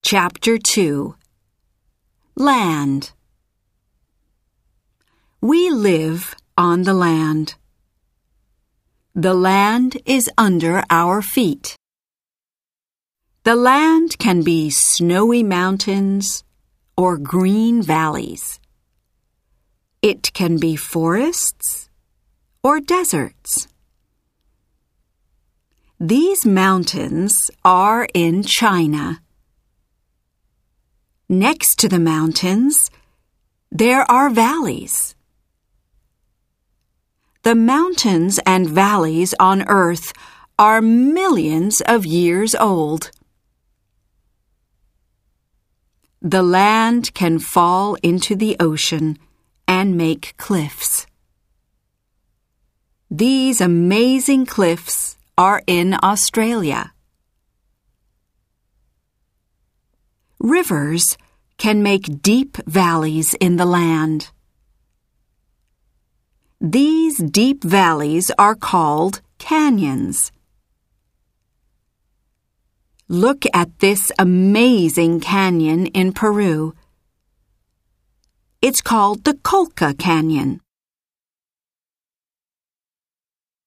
Chapter 2 Land. We live on the land. The land is under our feet. The land can be snowy mountains or green valleys. It can be forests or deserts. These mountains are in China. Next to the mountains, there are valleys. The mountains and valleys on Earth are millions of years old. The land can fall into the ocean and make cliffs. These amazing cliffs are in Australia. Rivers can make deep valleys in the land. These deep valleys are called canyons. Look at this amazing canyon in Peru. It's called the Colca Canyon.